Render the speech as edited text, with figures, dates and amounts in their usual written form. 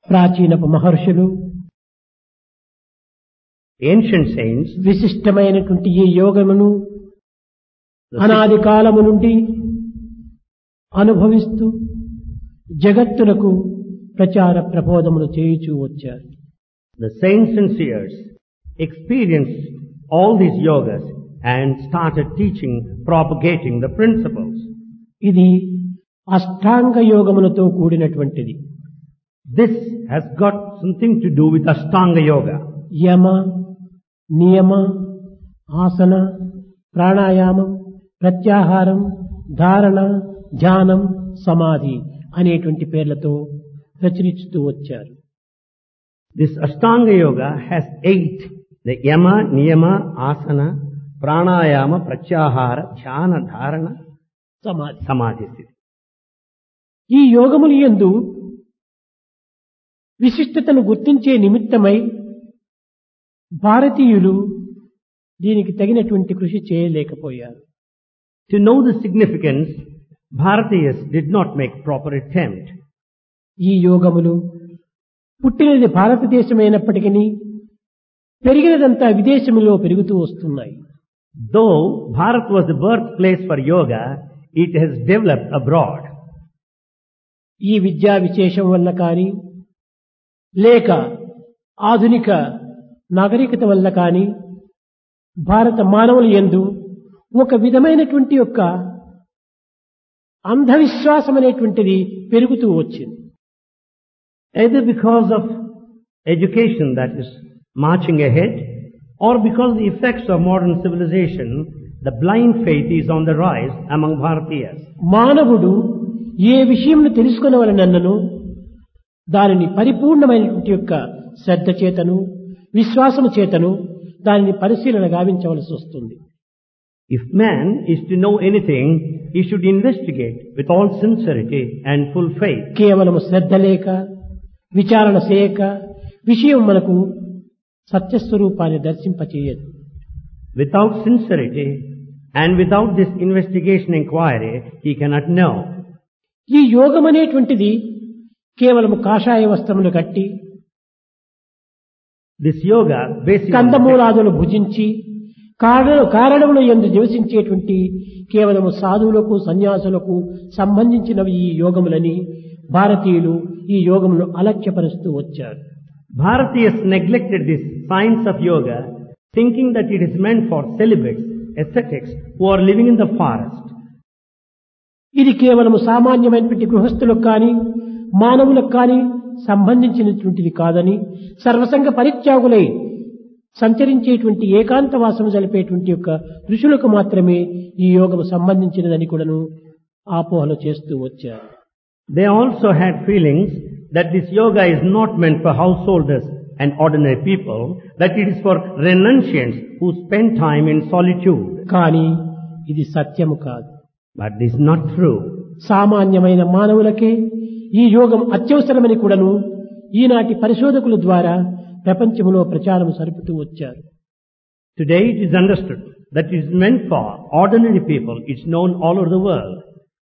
ప్రాచీనపు మహర్షులు ancient saints, విశిష్టమైనటువంటి ఈ యోగమును అనాది కాలము నుండి అనుభవిస్తూ జగత్తులకు ప్రచార ప్రబోధములు చేయుచూ వచ్చారు. the saints and seers experienced all these yogas and started teaching, propagating the principles. ఇది అష్టాంగ యోగములతో కూడినటువంటిది. This has got something to do with Ashtanga Yoga. యమ, నియమ, ఆసన, ప్రాణాయామం, ప్రత్యాహారం, ధారణ, ధ్యానం, సమాధి అనేటువంటి పేర్లతో ప్రచురిస్తూ వచ్చారు. This Ashtanga Yoga has 8. The Yama, Niyama, Asana, Pranayama, Pratyahara, Dhyana, Dharana, సమాధి. Samadhi. ఈ యోగములు యందు విశిష్టతను గుర్తించే నిమిత్తమై భారతీయులు దీనికి తగినటువంటి కృషి చేయలేకపోయారు. To know the significance, Bharatiyas did not make proper attempt. ఈ యోగములు పుట్టినది భారతదేశమైనప్పటికీ పెరిగినదంతా విదేశములో పెరుగుతూ వస్తున్నాయి. Though Bharat was the birthplace for yoga, it has developed abroad. ఈ విద్యా విశేషం వల్ల కానీ లేక ఆధునిక నాగరికత వల్ల కానీ భారత మానవుల యందు ఒక విధమైనటువంటి యొక్క అంధవిశ్వాసం అనేటువంటిది పెరుగుతూ వచ్చింది. Either because of education that is marching ahead, or because of the effects of modern civilization, the blind faith is on the rise among Bharatiyas. మానవుడు ఏ విషయంను తెలుసుకొనవలనన్నను దానిని పరిపూర్ణమైనటువంటి యొక్క శ్రద్ధ చేతను విశ్వాసము చేతను దానిని పరిశీలన గావించవలసి వస్తుంది. If man is to know anything, he should investigate with all sincerity and full faith. కేవలము శ్రద్ధ లేక విచారణ చేయక విషయం మనకు సత్యస్వరూపాన్ని దర్శింపచేయదు. Without sincerity and without this investigation inquiry, he cannot know. ఈ యోగం అనేటువంటిది కేవలము కాషాయ వస్త్రములు కట్టి This yoga basically కందమూలాదులు భుజించి కారణముల యందు నివసించేటువంటి కేవలము సాధువులకు సన్యాసులకు సంబంధించినవి ఈ యోగములని భారతీయులు ఈ యోగమును అలక్ష్యపరుస్తూ వచ్చారు. Bharatiyas neglected this science of yoga, thinking that it is meant for celibates, ascetics who are living in the forest. ఇది కేవలము సామాన్యమైనటువంటి గృహస్థులకు కానీ మానవులకు కానీ సంబంధించినటువంటిది కాదని సర్వసంగ పరిత్యాగులై సంచరించేటువంటి ఏకాంతవాసము జరిపేటువంటి యొక్క ఋషులకు మాత్రమే ఈ యోగము సంబంధించినదని కూడాను ఆపోహలు చేస్తూ వచ్చారు. They also had feelings that this yoga is not meant for householders and ordinary people, that it is for renunciants who spend time in solitude. కానీ ఇది సత్యము కాదు. But this is not true. సామాన్యమైన మానవులకే ఈ యోగం అత్యవసరమని కూడాను ఈనాటి పరిశోధకుల ద్వారా ప్రపంచంలో ప్రచారం సరుపుతూ వచ్చారు. Today it is understood that it is meant for ordinary people. It's known all over the world.